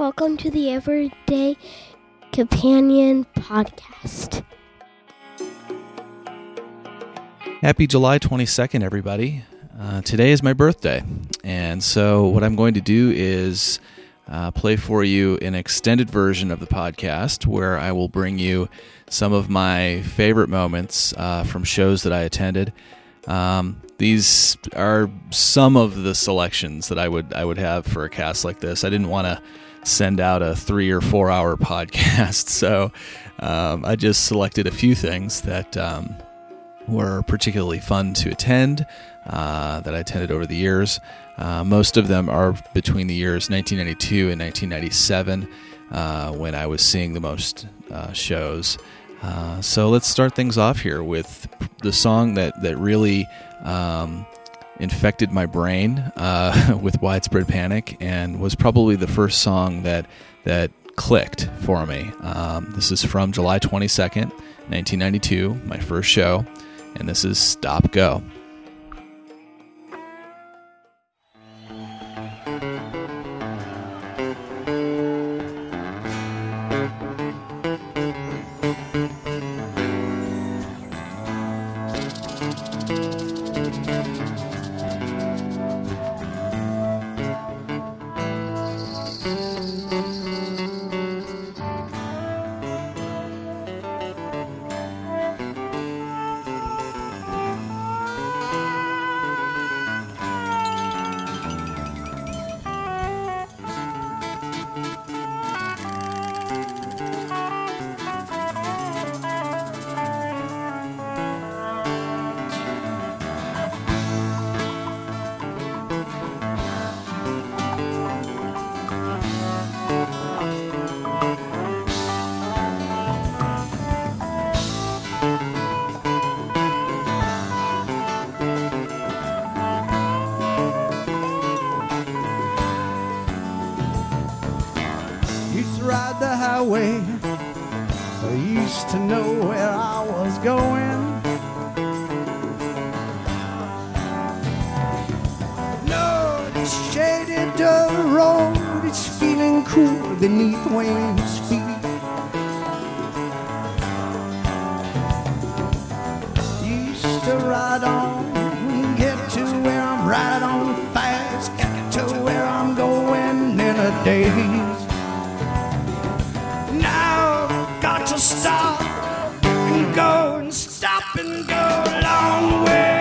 Welcome to the Everyday Companion Podcast. Happy July 22nd, everybody. Today is my birthday, and so what I'm going to do is play for you an extended version of the podcast where I will bring you some of my favorite moments from shows that I attended. These are some of the selections that I would have for a cast like this. I didn't want to send out a 3 or 4 hour podcast, so I just selected a few things that were particularly fun to attend, that I attended over the years. Most of them are between the years 1992 and 1997, when I was seeing the most shows. So let's start things off here with the song that really infected my brain with Widespread Panic, and was probably the first song that clicked for me. This is from July 22nd, 1992, my first show, and this is Stop Go. Ride the highway. I used to know where I was going. Lord, it's shaded dirt road. It's feeling cool beneath Wayne's feet. Used to ride on, get to where I'm right on fast, get to where I'm going in a daze. Got to stop and go and stop and go a long way.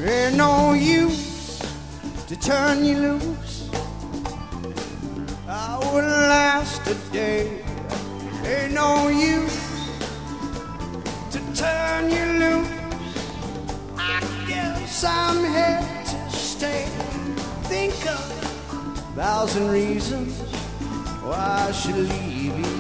Ain't no use to turn you loose. I wouldn't last a day. Ain't no use to turn you loose. I guess I'm here to stay. Think of 1,000 reasons why I should leave you.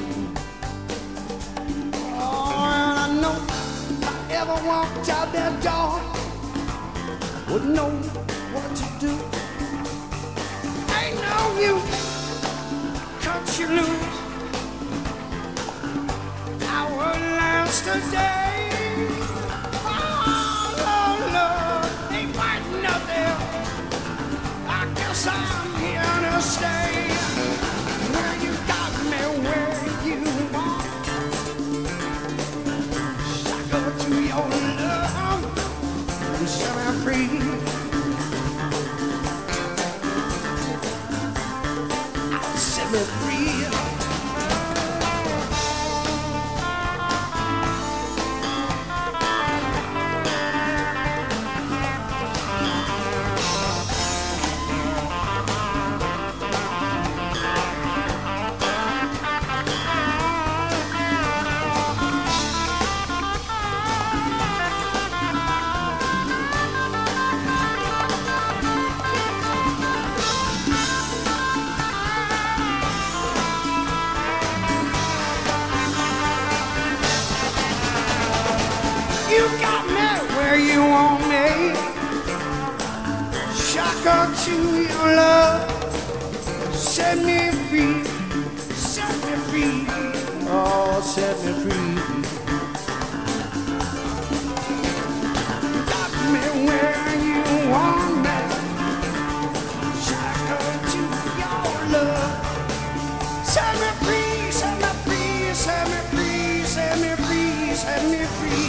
Oh, and I know if I ever walked out that door, would know what to do. Ain't no use, cut you loose. I wouldn't last a day. Oh, Lord, ain't quite nothing. I guess I'm here to stay. Where you got me, where you want. Shackled to your love and set me free. Set me free. You got me where you want me. Shackled to your love. Set me free. Set me free. Oh, set me free. You got me where you want me. Shackled to your love. Set me free. Set me free. Set me free. Set me free. Set me free.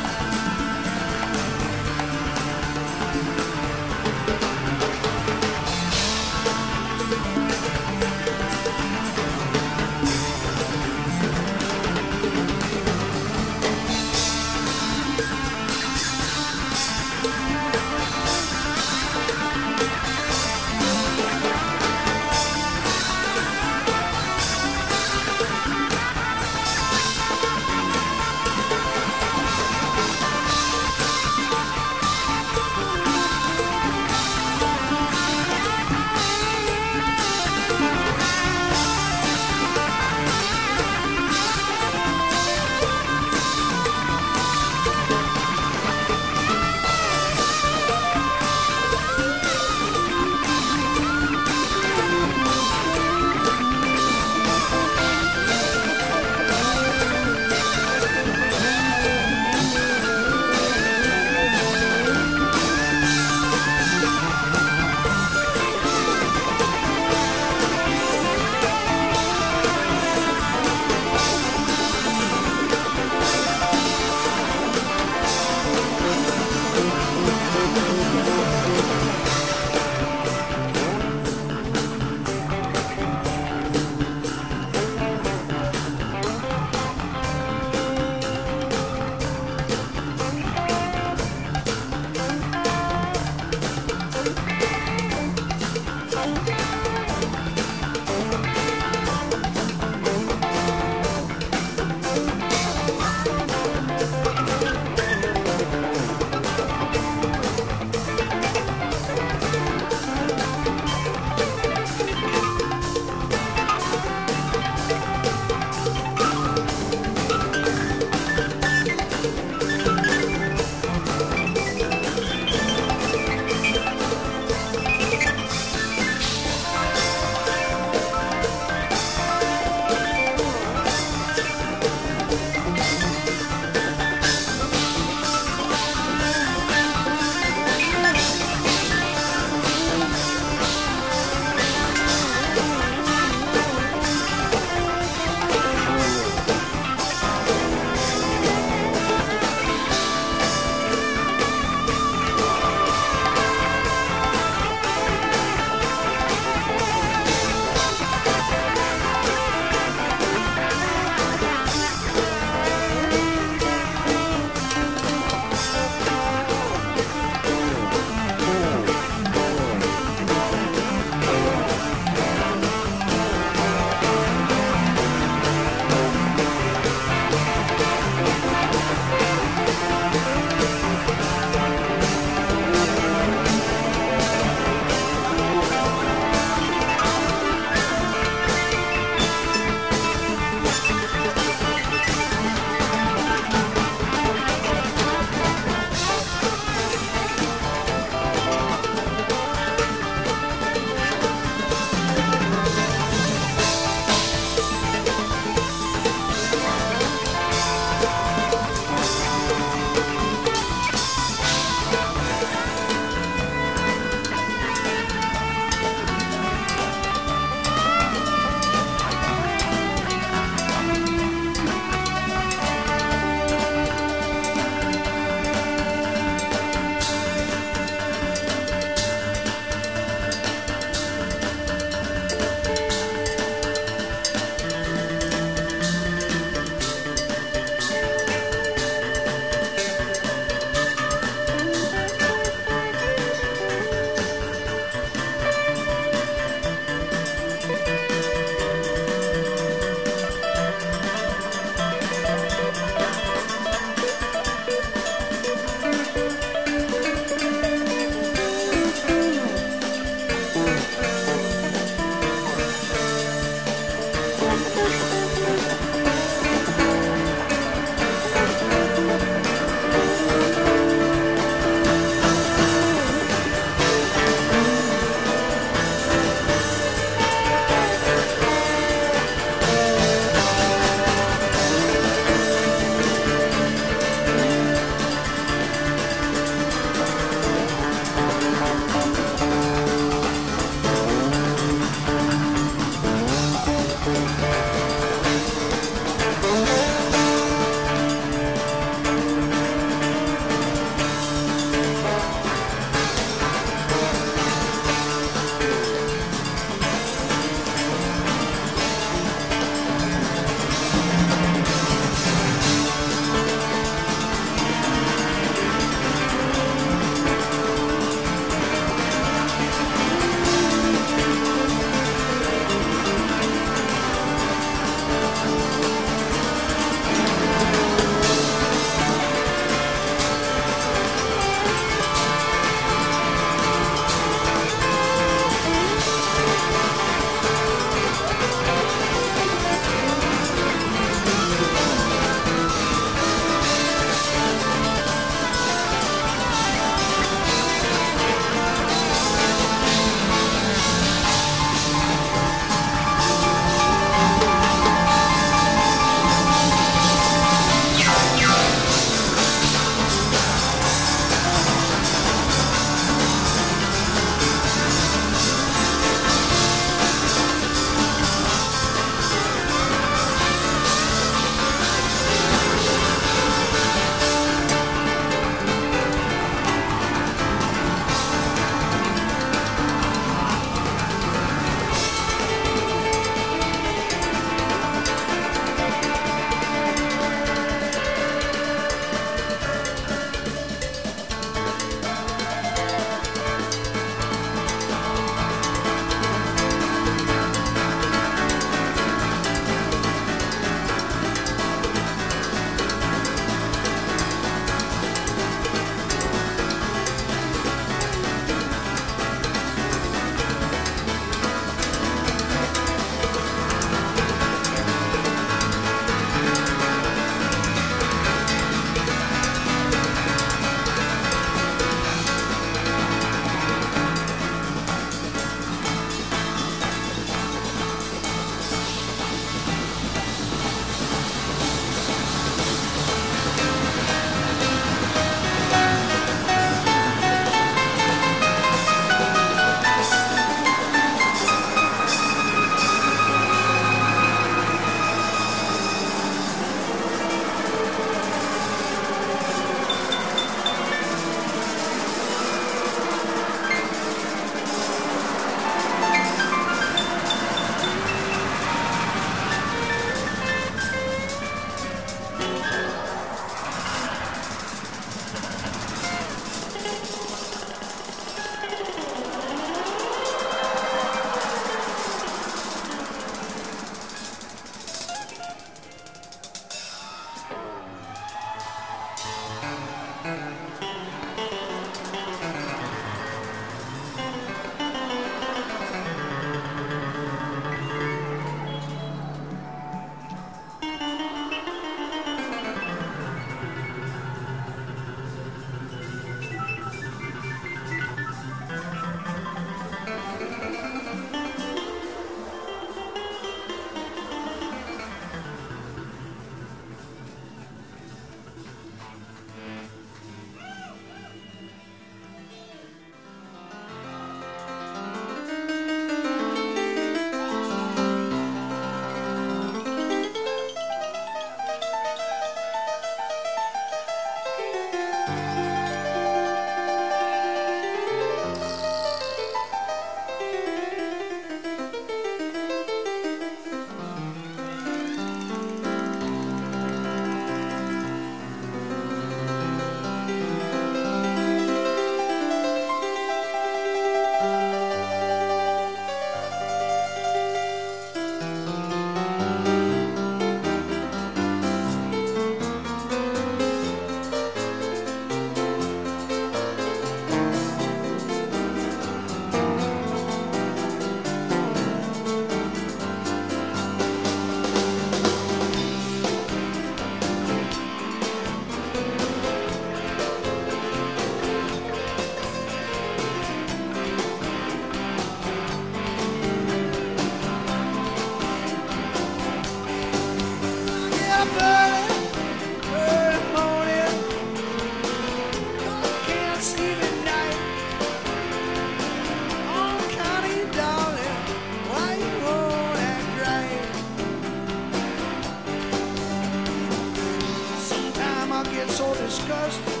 disgusted.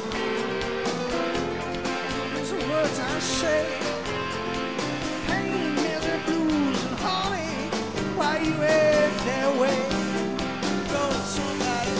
These are words I say. Pain, misery, blues, and heartache. Why you act that way? Go somebody.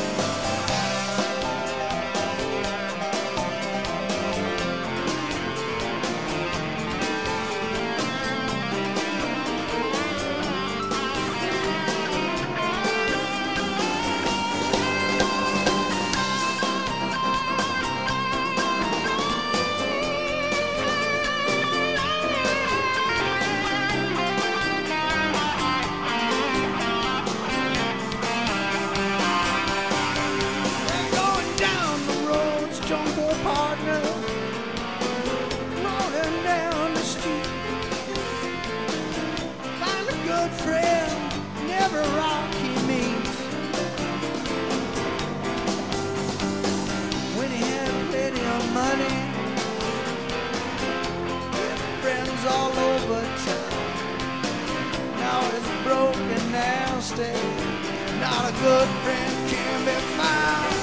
Going down the roads, jumbo partner, rolling down the street. Find a good friend, never rock he meets. When he had plenty of money, with friends all over town. Now it's broke and nasty. Not a good friend can be found.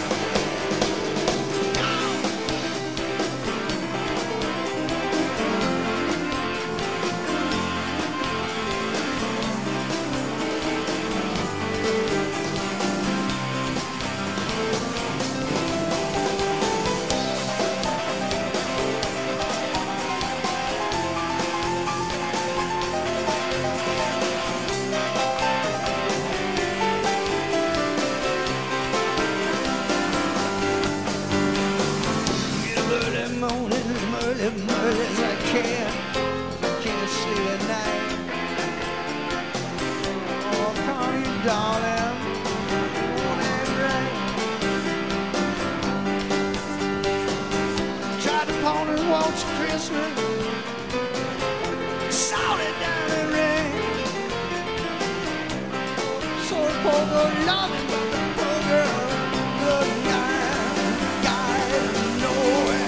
Early as I can. Can't sleep at night. Oh, call you darling. Oh, that's right. Tried to pawn and watch Christmas. Saw it down the rain. So poor girl loving, but the poor girl good guy nowhere.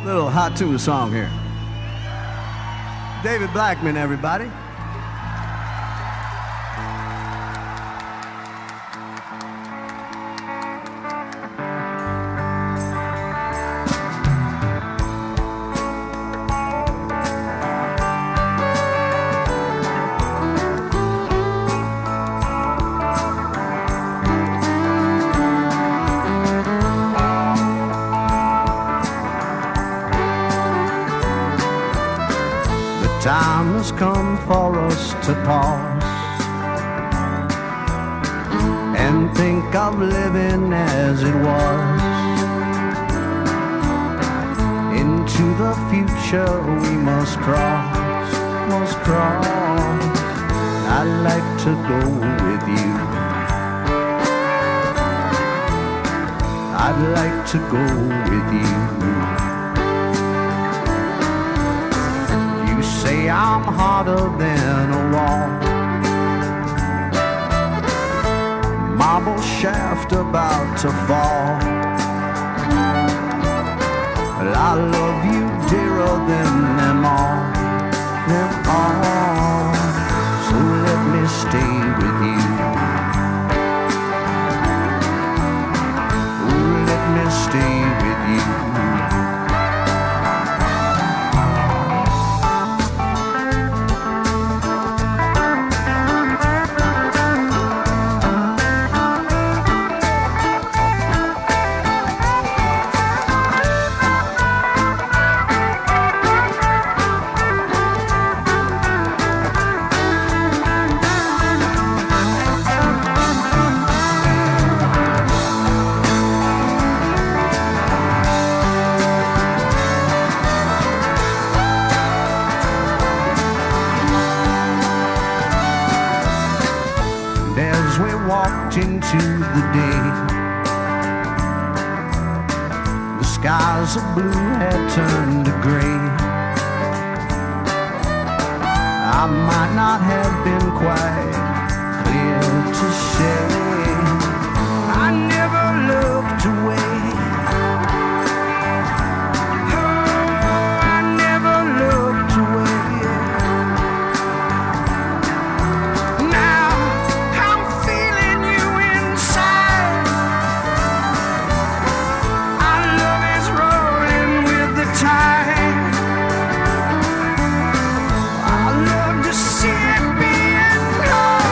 Little hot tuna song here. David Blackman, everybody. Time has come for us to pause and think of living as it was. Into the future we must cross, must cross. I'd like to go with you. I'd like to go with you. Say I'm harder than a wall, marble shaft about to fall. But I love you dearer than them all, them all. So let me stay with you. Oh, let me stay with you. Into the day, the skies of blue had turned to gray. I might not have been quite clear to say I never looked away. Oh, I never looked away. I love to see it being close.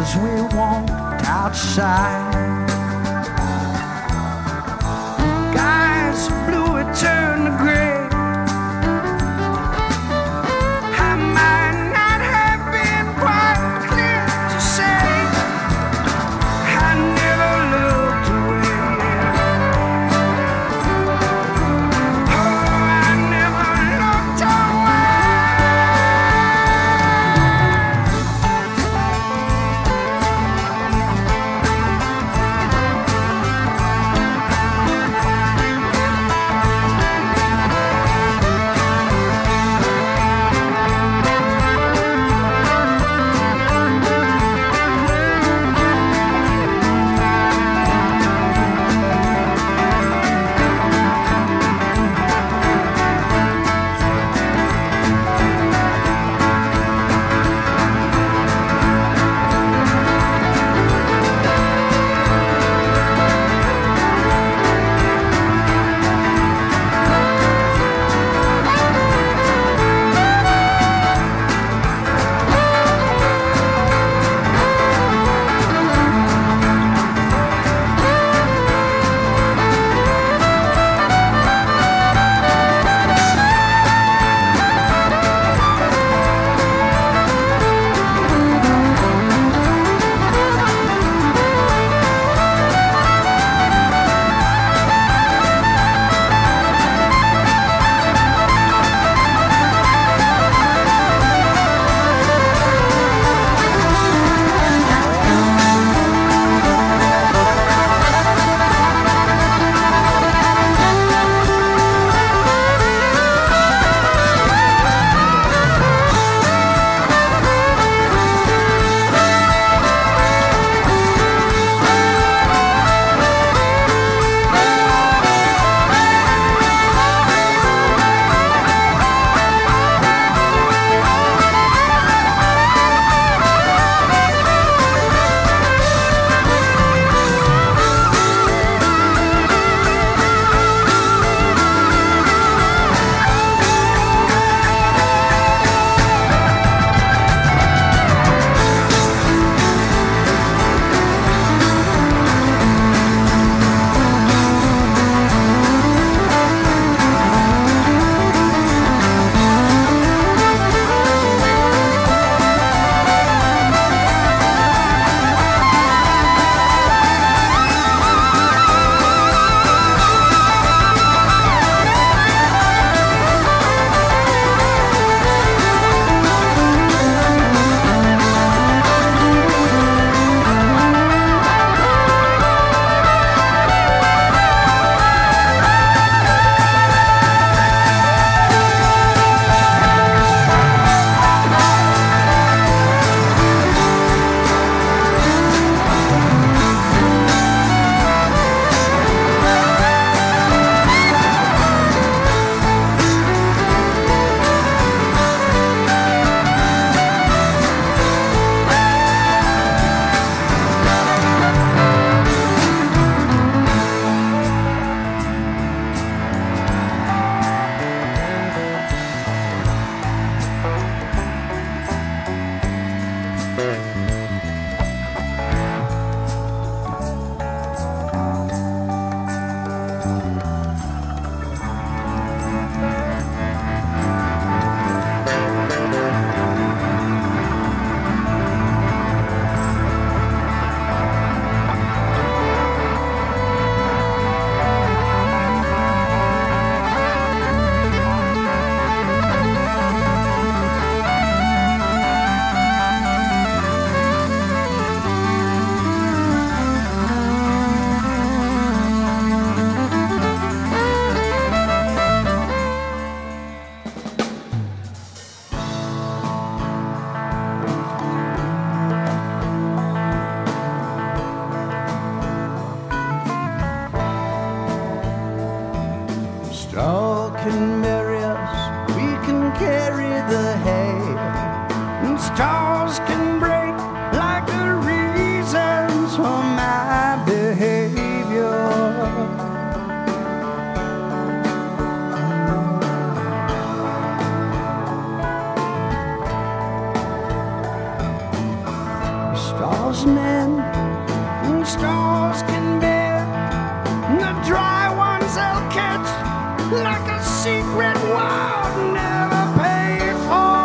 as we walked outside. Skies of blue had turned to gray. I might not have been quite clear to say I never looked away. Oh, I never looked away. loves men, and straws can bear, and the dry ones they'll catch like a secret wild never paid for.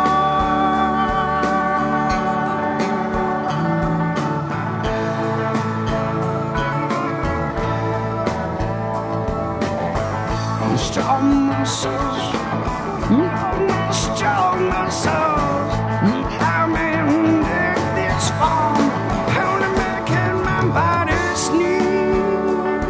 Strong muscles, strong muscles. I'm in this form, only making my body sneeze.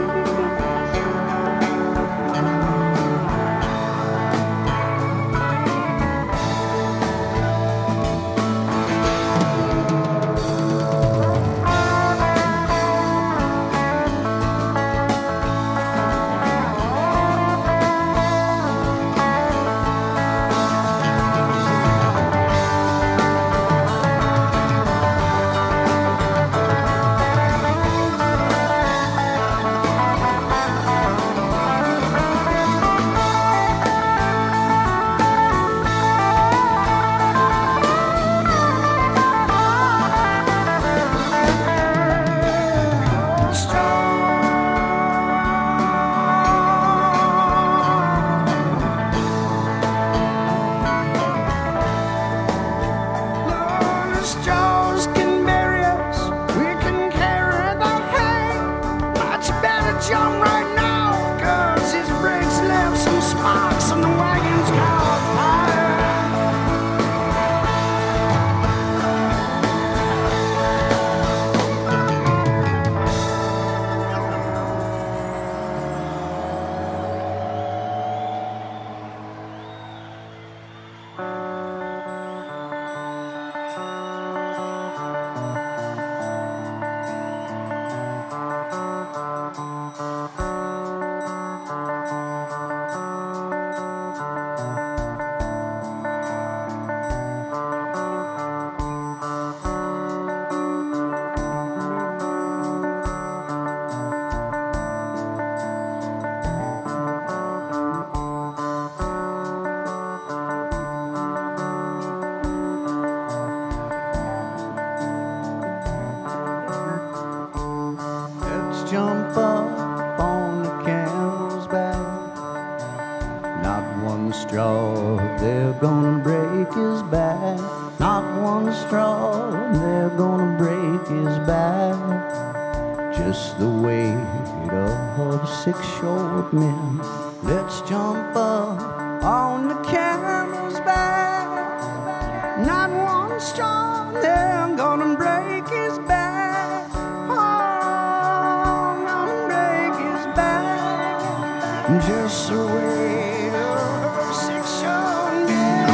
Straws can bury us, we can carry the hay. Much better jump right now, 'cause his brakes left some sparks and the wagon's caught fire. Jump up on the camel's back. Not one straw, they're gonna break his back. Not one straw, they're gonna break his back. Just the weight of 6 short men. Let's jump up on the camel's back. Not one straw, they're gonna break his back. Just the weight of 6 short men.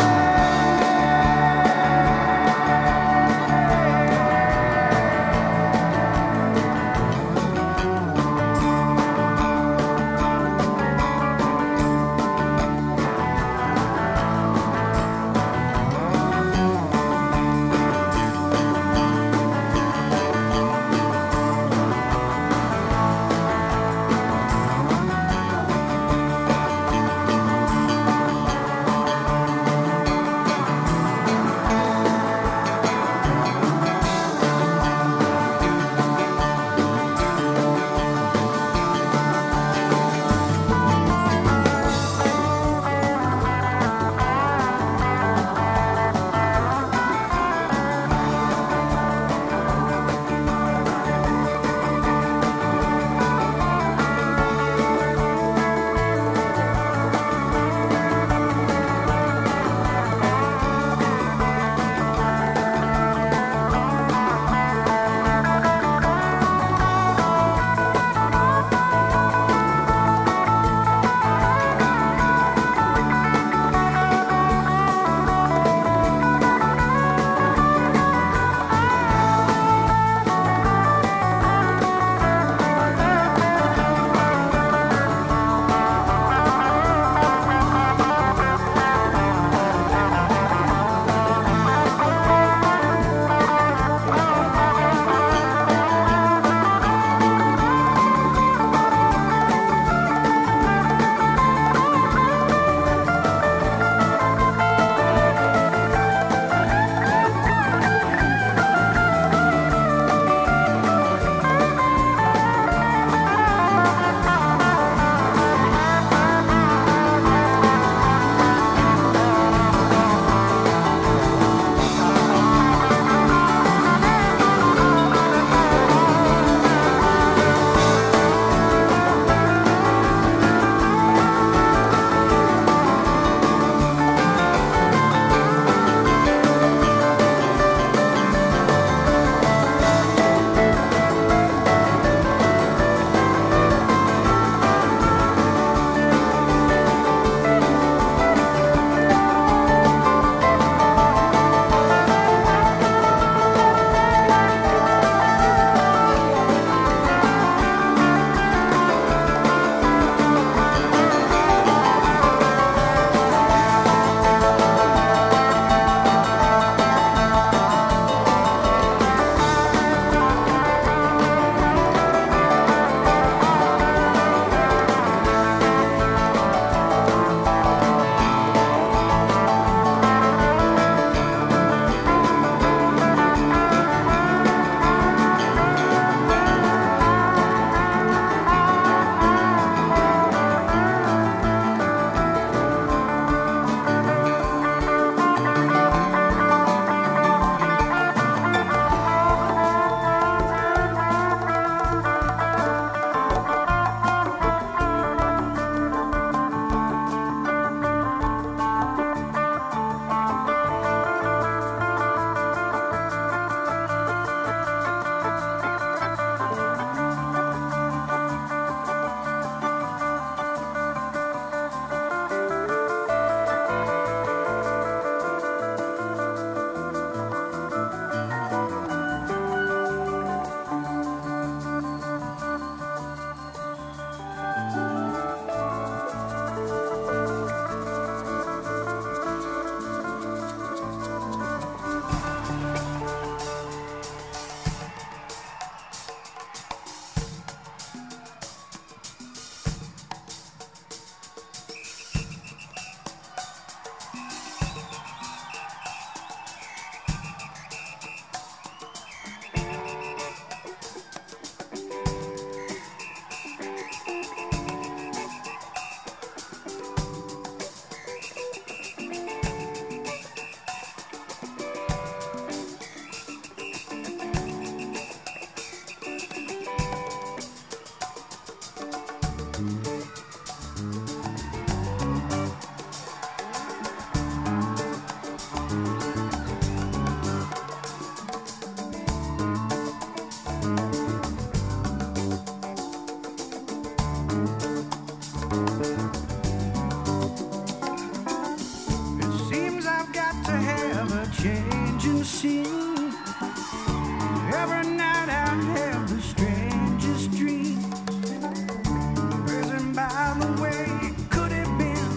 see. Every night I have the strangest dream. Present by the way it could have been.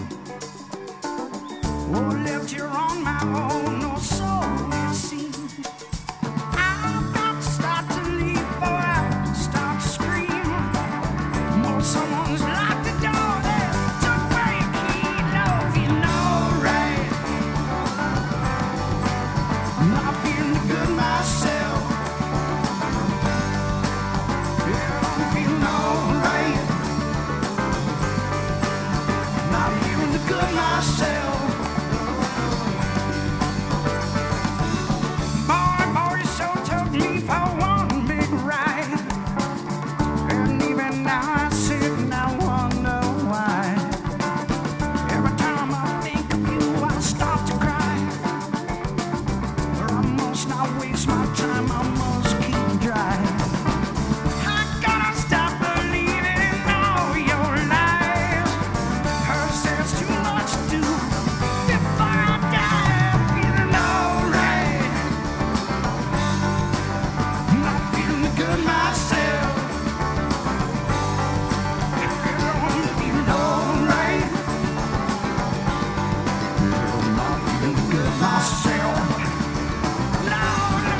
Oh, left here on my own, or so it seems. I'm about to start to leave, or I start to scream. Oh, someone's locked the door there, took away your key. Love, you know, right? Not feeling good myself. Yeah, I'm feeling alright. Not feeling good myself. Boy, so took me for one big ride. And even now I sit and I wonder why. Every time I think of you, I start to cry. Or I must not waste my time, I must keep driving. I gotta stop believing in all your lies. Hers there's too much to do before I die. Feeling alright. Not feeling good myself. Girl, I'm feeling alright. Not feeling good myself. No, no.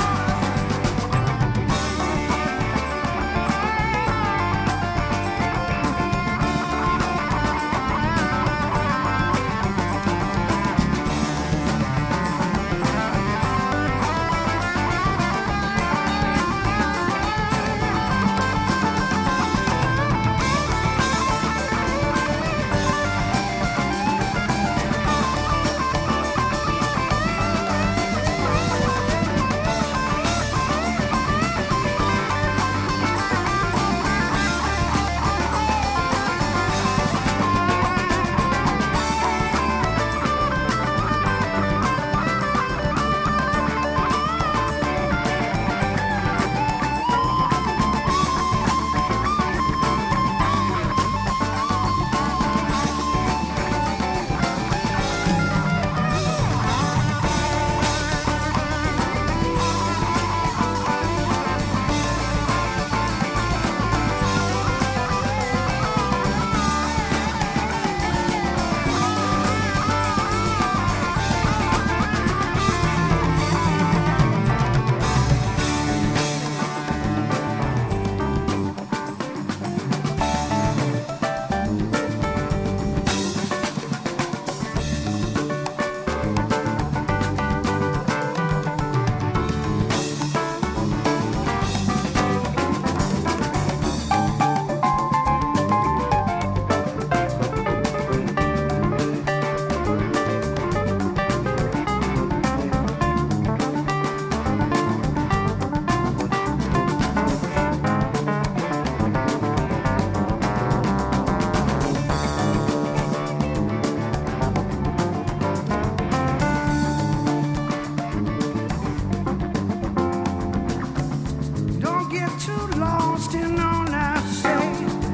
Don't get too lost in all I say.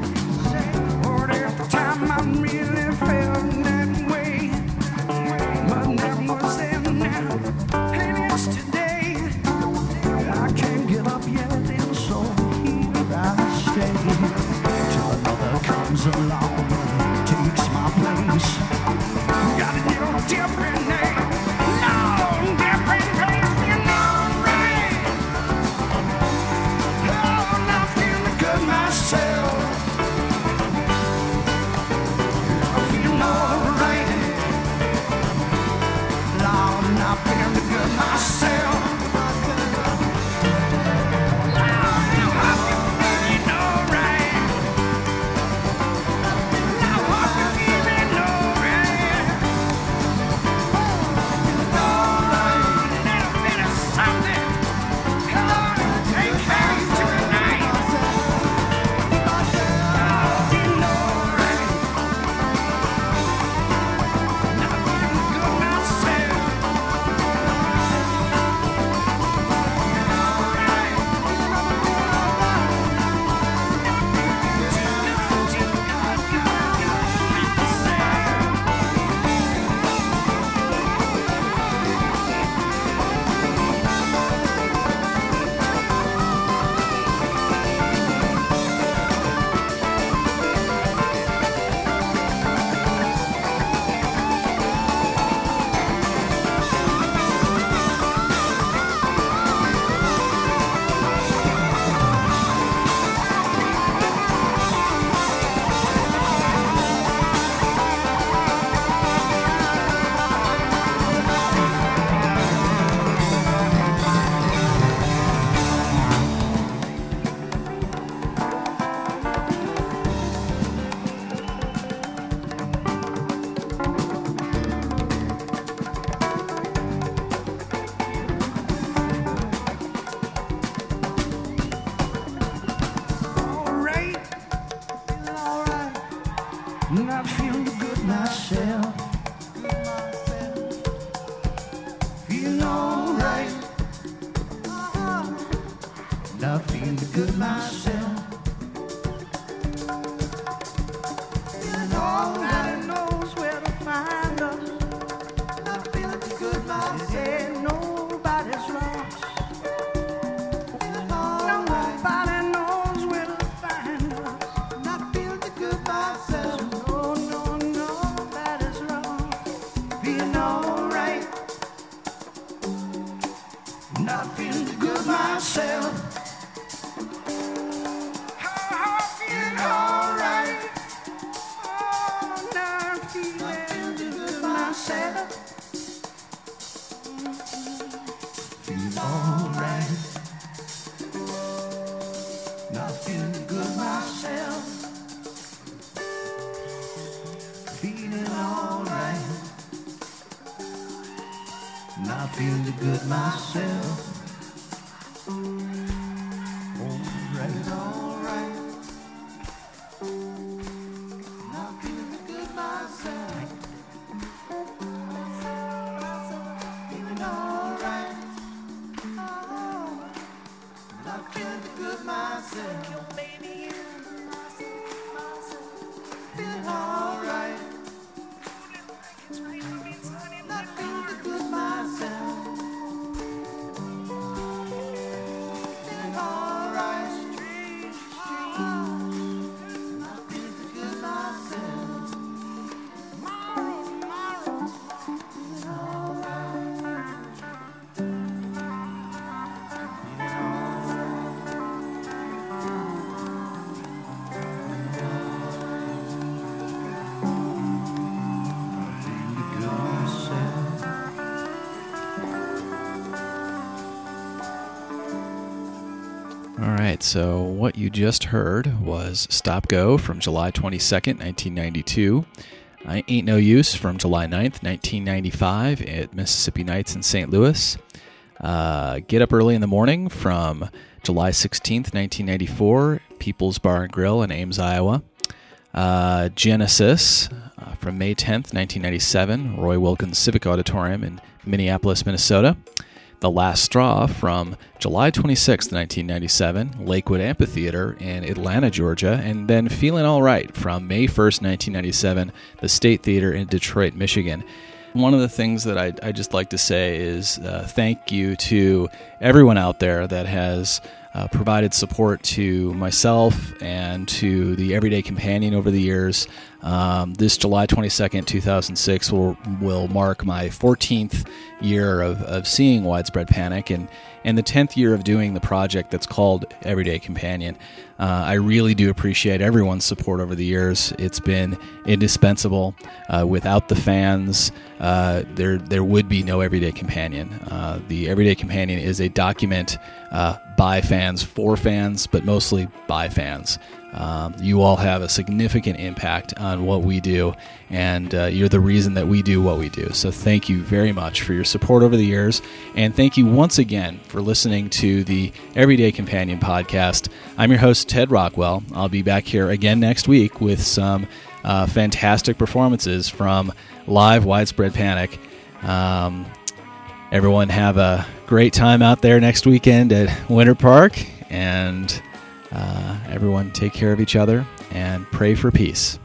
Or at the time I really felt that way. But that was then, and it's today. I can't get up yet, and so here I stay. Till another comes along and takes my place. Got a little different name, long different place, you know, right? Oh, not feeling not feeling good myself. Feeling alright. Oh, not feeling good myself. Feeling alright. Not feeling good myself. Feeling alright. Not feeling good myself. Alright, alright. Not feeling good myself. Feeling alright. Oh, not feeling good myself. Feeling alright. Not feeling good myself. Feeling alright. Not feeling good myself. Feeling alright. All right, so what you just heard was Stop Go from July 22nd, 1992. I Ain't No Use from July 9th, 1995 at Mississippi Nights in St. Louis. Get Up Early in the Morning from July 16th, 1994, People's Bar and Grill in Ames, Iowa. Genesis from May 10th, 1997, Roy Wilkins Civic Auditorium in Minneapolis, Minnesota. The Last Straw from July 26th, 1997, Lakewood Amphitheater in Atlanta, Georgia. And then Feeling All Right from May 1st, 1997, the State Theater in Detroit, Michigan. One of the things that I just like to say is thank you to everyone out there that has provided support to myself and to the Everyday Companion over the years. This July 22nd, 2006 will mark my 14th year of seeing Widespread Panic and the 10th year of doing the project that's called Everyday Companion. I really do appreciate everyone's support over the years. It's been indispensable. Without the fans, there would be no Everyday Companion. The Everyday Companion is a document by fans, for fans, but mostly by fans. You all have a significant impact on what we do, and you're the reason that we do what we do. So thank you very much for your support over the years, and thank you once again for listening to the Everyday Companion podcast. I'm your host, Ted Rockwell. I'll be back here again next week with some fantastic performances from live Widespread Panic. Everyone have a great time out there next weekend at Winter Park, and everyone take care of each other and pray for peace.